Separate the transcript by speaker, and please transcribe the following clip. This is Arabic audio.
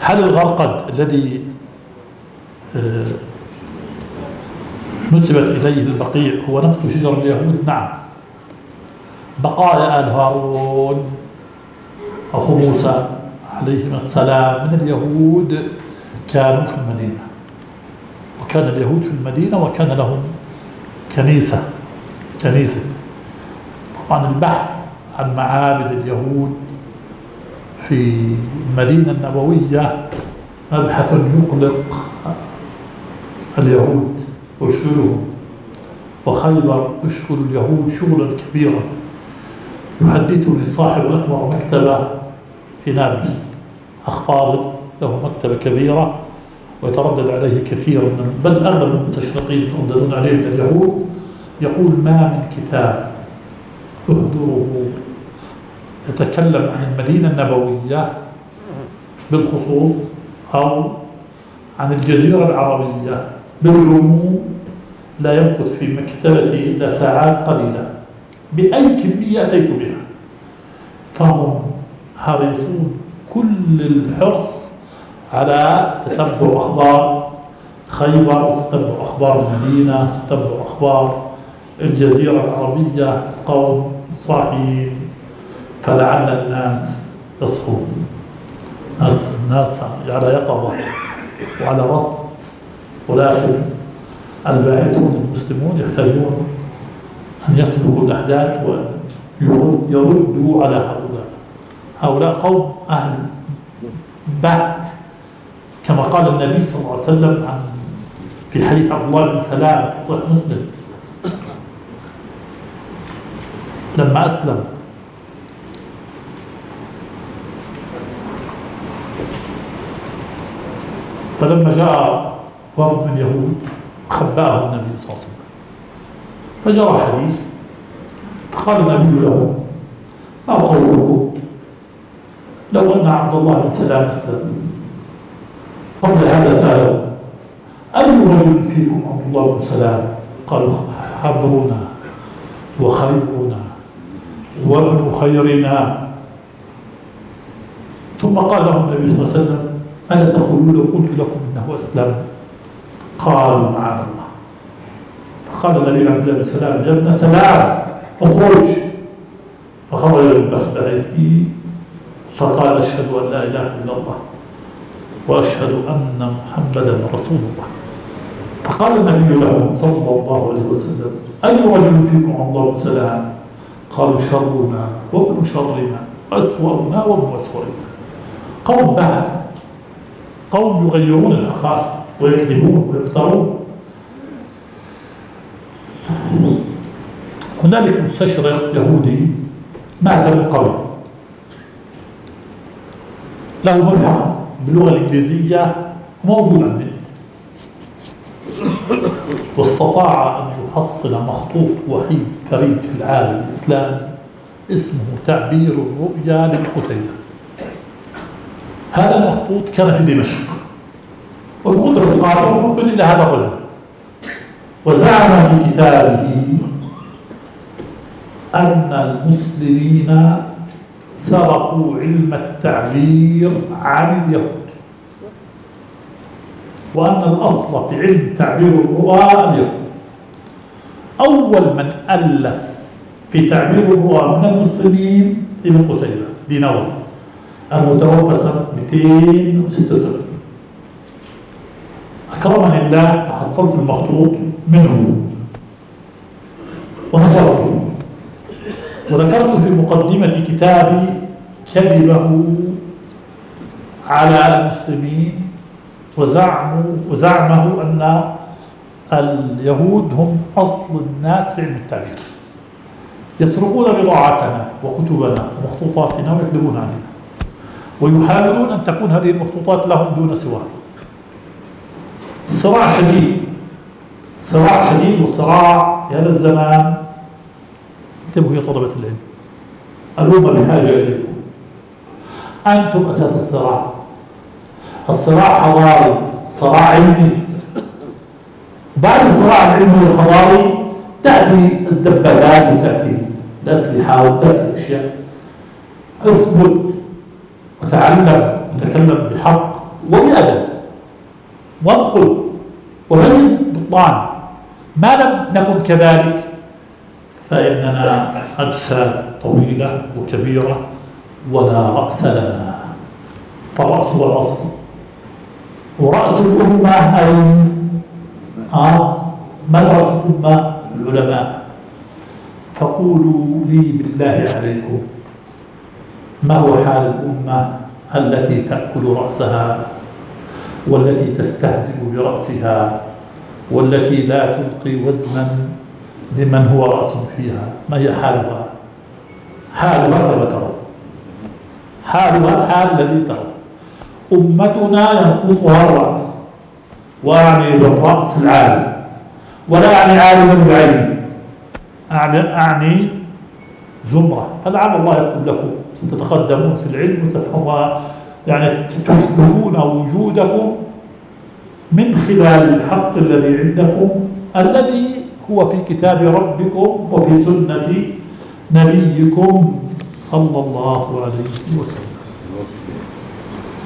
Speaker 1: هل الغرقد الذي نسبت إليه البقيع هو نفس شجر اليهود؟ نعم، بقايا آل هارون أخو موسى عليهما السلام من اليهود كانوا في المدينة، وكان اليهود في المدينة وكان لهم كنيسة. طبعا البحث عن معابد اليهود في المدينة النبوية مبحث يقلق اليهود ويشغلهم، وخيبر يشغل اليهود شغلا كبيرا. يحدثني صاحب أكبر مكتبة في نابلس، أخ فاضل له مكتبة كبيرة ويتردد عليه كثير بل أغلب المستشرقين يترددون عليه من اليهود. يقول ما من كتاب أحضره يتكلم عن المدينة النبوية بالخصوص أو عن الجزيرة العربية بالعموم لا يمكث في مكتبتي إلا ساعات قليلة بأي كمية أتيت بها. فهم حريصون كل الحرص على تتبع أخبار خيبر، تتبع أخبار المدينة، تتبع أخبار الجزيرة العربية. قوم صاحين، فلعل الناس يصحون، الناس على يقظة وعلى رصد، ولكن الباحثون المسلمون يحتاجون أن يسبقوا الأحداث وأن يردوا على هؤلاء قوم أهل بحث، كما قال النبي صلى الله عليه وسلم في حديث عبد الله بن سلام في صحيح مسلم لما أسلم فلما جاء ورد من يهود خبأه النبي صلى الله عليه وسلم، فجرى حديث فقال النبي له ما قولكم لو أن عبد الله بن سلام أسلم قبل هذا سأله أي رجل فيكم عبد الله بن سلام؟ قالوا حبرنا وخيرنا وابن خيرنا. ثم قال لهم النبي صلى الله عليه وسلم ألا تقولوا لو قلت لكم إنه أسلم؟ قالوا معاذ الله. فقال النبي عبد الله بن سلام يا ابن سلام اخرج، فخرج من مخبئه فقال أشهد أن لا إله إلا الله وأشهد أن محمدا رسول الله. فقال النبي له صلى الله عليه وسلم أي رجل فيكم عبد الله بن سلام؟ قالوا شرنا وابن شرنا وأسوأنا وابن أسوأنا. قوم بعد قوم يغيرون الحقائق ويكذبون ويفترون. هنالك مستشرق يهودي مات من قبل له مبحث باللغة الإنجليزية موجود على النت، واستطاع أن يحصل مخطوط وحيد فريد في العالم الإسلامي اسمه تعبير الرؤيا للقتيلة. هذا المخطوط كان في دمشق، والقدر القادر مقبل إلى هذا الرجل، وزعم في كتابه أن المسلمين سرقوا علم التعبير عن اليهود، وأن الأصل في علم تعبير الرؤى اليهود. أول من ألف في تعبير الرؤى من المسلمين ابن قتيبة دينور المتوفى سنة 276. أكرمني الله فحصلت المخطوط منه ونشرته، وذكرت في مقدمة كتابي كذبه على المسلمين وزعمه أن اليهود هم أصل الناس في علم التعبير، يسرقون بضاعتنا وكتبنا ومخطوطاتنا ويكذبون علينا، ويحاولون أن تكون هذه المخطوطات لهم دون سواها. صراع شديد والصراع في هذا الزمان. انتبهوا يا طلبة العلم، الأمة بحاجة إليكم، أنتم أساس الصراع. الصراع حضاري، صراع علمي. بعد الصراع العلمي والحضاري تأتي الدبابات وتأتي الأسلحة وتأتي الأشياء. اثبت وتعلم وتكلم بحق وبأدب وانقل وبين بطلان. ما لم نكن كذلك فإننا أجساد طويلة وكبيرة ولا رأس لنا، فالرأس هو الأصل، ورأس الأمة أين؟ من رأس الأمة؟ العلماء. فقولوا لي بالله عليكم ما هو حال الأمة التي تأكل رأسها والتي تستهزئ برأسها والتي لا تلقي وزنا لمن هو رأس فيها؟ ما هي حالها؟ حالها كما ترى، حالها الحال الذي ترى. أمتنا ينقصها الرأس، وأعني بالرأس العالم، ولا أعني عالما بعينه، أعني زمرة. فلعل الله يقول لكم ستتقدمون في العلم وتفهموا، يعني تثبتون وجودكم من خلال الحق الذي عندكم الذي هو في كتاب ربكم وفي سنة نبيكم صلى الله عليه وسلم.